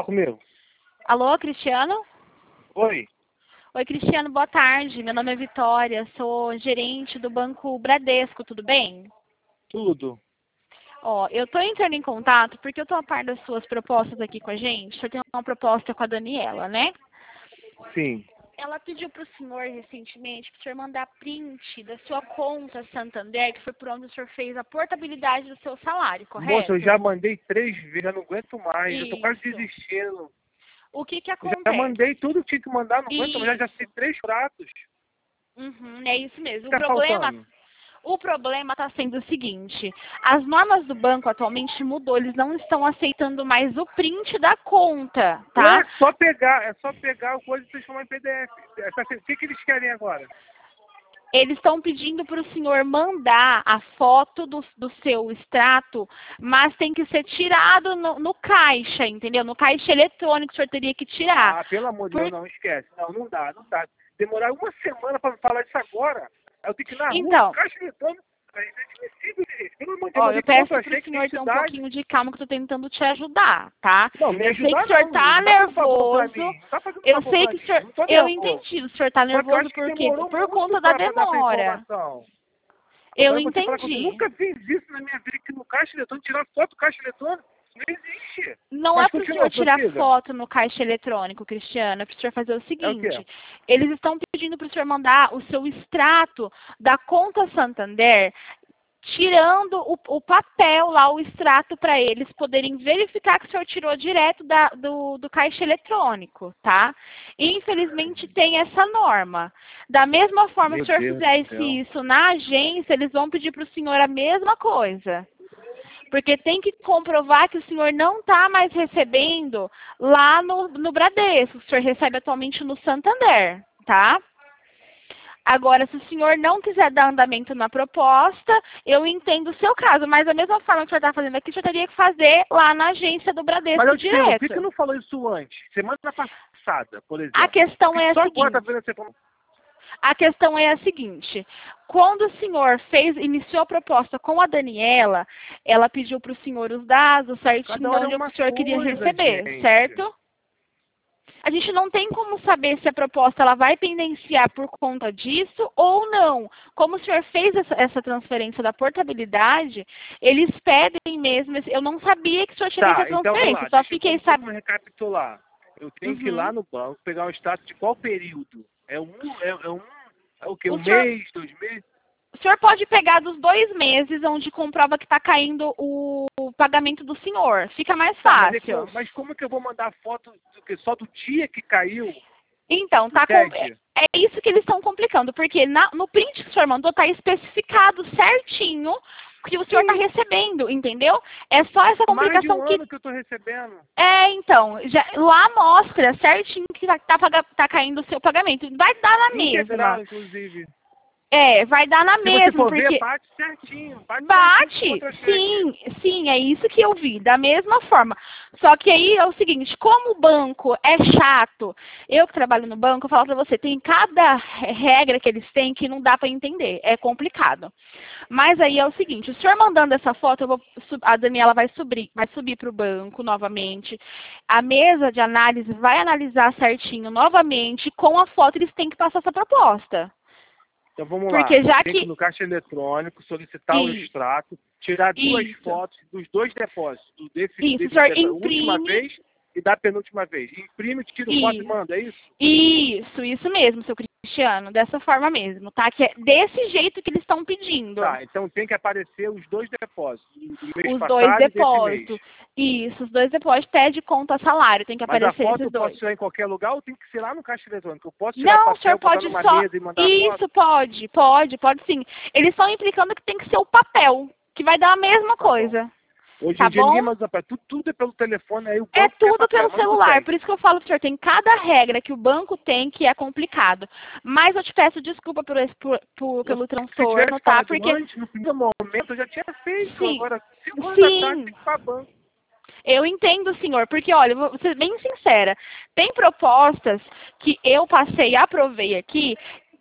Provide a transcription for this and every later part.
Fala comigo. Alô, Cristiano? Oi. Oi, Cristiano, boa tarde. Meu nome é Vitória, sou gerente do Banco Bradesco, tudo bem? Tudo. Ó, eu tô entrando em contato porque eu tô a par das suas propostas aqui com a gente. O senhor tem uma proposta com a Daniela, né? Sim. Ela pediu para o senhor recentemente para o senhor mandar print da sua conta Santander, que foi por onde o senhor fez a portabilidade do seu salário, correto? Moça, eu já mandei 3 vezes, já não aguento mais. Eu tô quase Isso. desistindo. O que que Eu já acontece? mandei tudo que tinha que mandar, não aguento mais. Já Isso. fiz 3 pratos. Uhum, é isso mesmo. O que tá faltando? O problema está sendo o seguinte: as normas do banco atualmente mudou, eles não estão aceitando mais o print da conta, tá? É só pegar o coisa e transformar em PDF. O que eles querem agora? Eles estão pedindo para o senhor mandar a foto do seu extrato, mas tem que ser tirado no caixa, entendeu? No caixa eletrônico o senhor teria que tirar. Ah, pelo amor de Deus, não, esquece. Não dá. Demorar uma semana para falar isso agora. Eu tenho que ir na rua, Então, caixa eletrônico. É inadmissível, gente. Pelo amor de ó, Deus, eu eu peço achei para o que senhor ter um identidade. pouquinho de calma que eu estou tentando te ajudar, tá? Não, me Eu sei que ajudar o senhor não. tá Não tá fazendo favor pra nervoso. mim. Não tá fazendo Eu favor sei pra que o mim. senhor. Não tô Eu nervoso. entendi, o senhor tá Só que eu nervoso acho que por quê? demorou Por muito conta da pra dar essa demora. informação. Eu Agora eu vou te falar que eu entendi. nunca fiz isso na minha vida aqui no caixa eletrônico, tirar foto do caixa eletrônico. Não existe. Não é Mas para o continua, senhor tirar prossiga. foto no caixa eletrônico, Cristiano, é para o senhor fazer o É o quê? seguinte. Eles estão pedindo para o senhor mandar o seu extrato da conta Santander, tirando o papel lá, o extrato, para eles poderem verificar que o senhor tirou direto do caixa eletrônico, tá? Infelizmente tem essa norma. Da mesma forma, se Meu o senhor Deus do fizesse céu. isso na agência, eles vão pedir para o senhor a mesma coisa. Porque tem que comprovar que o senhor não está mais recebendo lá no Bradesco. O senhor recebe atualmente no Santander, tá? Agora, se o senhor não quiser dar andamento na proposta, eu entendo o seu caso. Mas da mesma forma que o senhor está fazendo aqui, o senhor teria que fazer lá na agência do Mas Bradesco eu te pergunto, por que direto. não falou isso antes? Semana passada, por A exemplo. questão Porque é a só agora tá seguinte. vendo essa informação. A questão é a seguinte: quando o senhor iniciou a proposta com a Daniela, ela pediu para o senhor os dados Cada certinho hora é onde o uma senhor queria coisa, receber, gente. certo? A gente não tem como saber se a proposta ela vai pendenciar por conta disso ou não. Como o senhor fez essa transferência da portabilidade, eles pedem mesmo. Eu não sabia que o senhor tinha feito Tá, a então vamos transferência, lá. só Deixa eu fiquei vamos sabendo. recapitular. Eu tenho que ir lá no banco, pegar um extrato de qual período? É o quê? O Um senhor, mês, 2 meses? o senhor pode pegar dos 2 meses, onde comprova que está caindo o pagamento do senhor. Fica mais Tá, fácil. mas como que eu vou mandar foto só do dia que caiu Então, do TED? é isso que eles estão complicando, porque no print que o senhor mandou está especificado certinho que o senhor está Sim, recebendo, entendeu? É só essa mais de complicação um que... ano que eu tô recebendo. Então, lá mostra certinho que tá caindo o seu pagamento. Vai dar na mesma. Integral, inclusive. Vai dar na Se você mesma, for ver, porque... bate certinho com a Bate, transferência. sim, é isso que eu vi, da mesma forma. Só que aí é o seguinte, como o banco é chato, eu que trabalho no banco, eu falo pra você, tem cada regra que eles têm que não dá pra entender, é complicado. Mas aí é o seguinte, o senhor mandando essa foto, a Daniela vai subir pro banco novamente, a mesa de análise vai analisar certinho novamente, com a foto eles têm que passar essa proposta. Então vamos lá. Porque já Tem que ir que... no caixa eletrônico, solicitar o extrato, tirar 2 Isso. fotos dos 2 depósitos, Isso, o senhor da última imprime. vez e da penúltima vez. Imprime, tira foto e manda, é isso? Isso mesmo, seu Cristiano, dessa forma mesmo, tá? Que é desse jeito que eles estão pedindo. Tá, então tem que aparecer os 2 depósitos, do mês Os 2 passado e desse mês. depósitos. Isso, os 2 depósitos pede conta salário, tem que Mas a aparecer foto esses eu posso 2. tirar em qualquer lugar ou tem que ser lá no caixa eletrônico? Eu posso tirar o Não, o senhor papel, botar pode numa só... mesa e mandar a foto? Isso, pode sim. Eles estão implicando que tem que ser o papel, que vai dar a mesma Tá bom. coisa. Hoje Tá em dia ninguém bom? mais usa papel, tudo é pelo telefone, aí o É banco quer tudo papel, pelo manda pro celular, TED. por isso que eu falo pro senhor, tem cada regra que o banco tem que é complicado. Mas eu te peço desculpa pelo Se transtorno, tivesse tá? falado Porque, antes, no primeiro momento, eu já tinha feito. sim, Agora, 5 anos atrás, sim, tem que ficar banco. eu entendo, senhor, porque, olha, vou ser bem sincera, tem propostas que eu passei e aprovei aqui,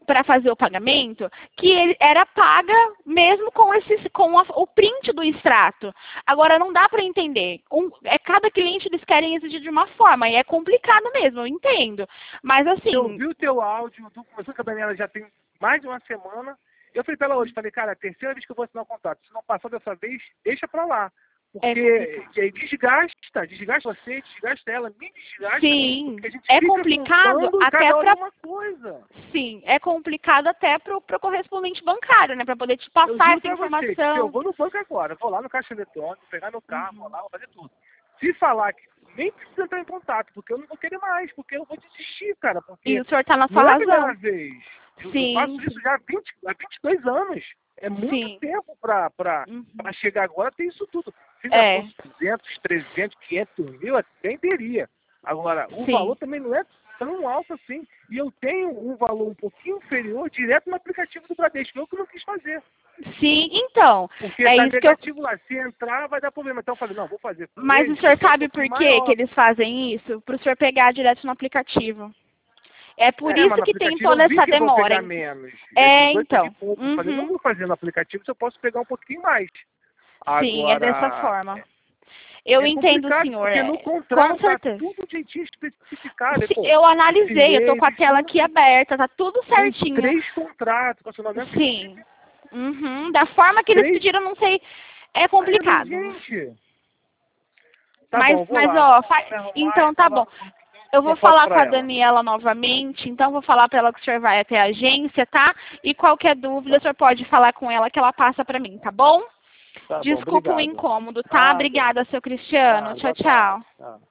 para fazer o pagamento, que ele era paga mesmo com o print do extrato. Agora, não dá para entender. Cada cliente eles querem exigir de uma forma, e é complicado mesmo, eu entendo. Mas assim... Eu vi o teu áudio, tu conversou com a Daniela já tem mais de uma semana. Eu falei para ela hoje, falei, cara, é a terceira vez que eu vou assinar o contrato. Se não passar dessa vez, deixa para lá. Porque desgasta você, desgasta ela, me desgasta. Sim, é complicado até para uma coisa. Sim, é complicado até para o correspondente bancário, né? Para poder te passar essa informação. Você, eu vou no banco agora, vou lá no caixa eletrônico, pegar meu carro, vou lá, vou fazer tudo. Se falar que nem precisa entrar em contato, porque eu não vou querer mais, porque eu vou desistir, cara. Porque e o senhor está na sua razão. Não é a primeira vez. Eu faço isso já há 22 anos. É muito tempo para chegar agora, tem isso tudo. Se já fosse 200, 300, 500 mil, até teria. Agora, o valor também não é tão alto assim. E eu tenho um valor um pouquinho inferior direto no aplicativo do Bradesco. Eu que não quis fazer. Sim, então. Porque tá negativo lá. Se entrar, vai dar problema. Então eu falei, não, vou fazer. Mas o senhor sabe por que eles fazem isso? Para o senhor pegar direto no aplicativo. É por isso que tem toda essa demora. Então. Eu falei, não vou fazer no aplicativo se eu posso pegar um pouquinho mais. Sim, agora, é dessa forma. Eu entendo, senhor. Porque no contrato com certeza. Tá tudo jeitinho especificado. Sim, eu analisei, eu tô com a tela aqui aberta, tá tudo certinho. Tem 3 contratos, relacionamento. Sim. Da forma que eles pediram, não sei, é complicado. Gente. Tá mas ó, então tá bom. Eu vou falar com a Daniela novamente, então vou falar para ela que o senhor vai até a agência, tá? E qualquer dúvida, o senhor pode falar com ela que ela passa para mim, tá bom? Tá Desculpa bom, o incômodo, tá? Obrigada, seu Cristiano. Tchau, tchau.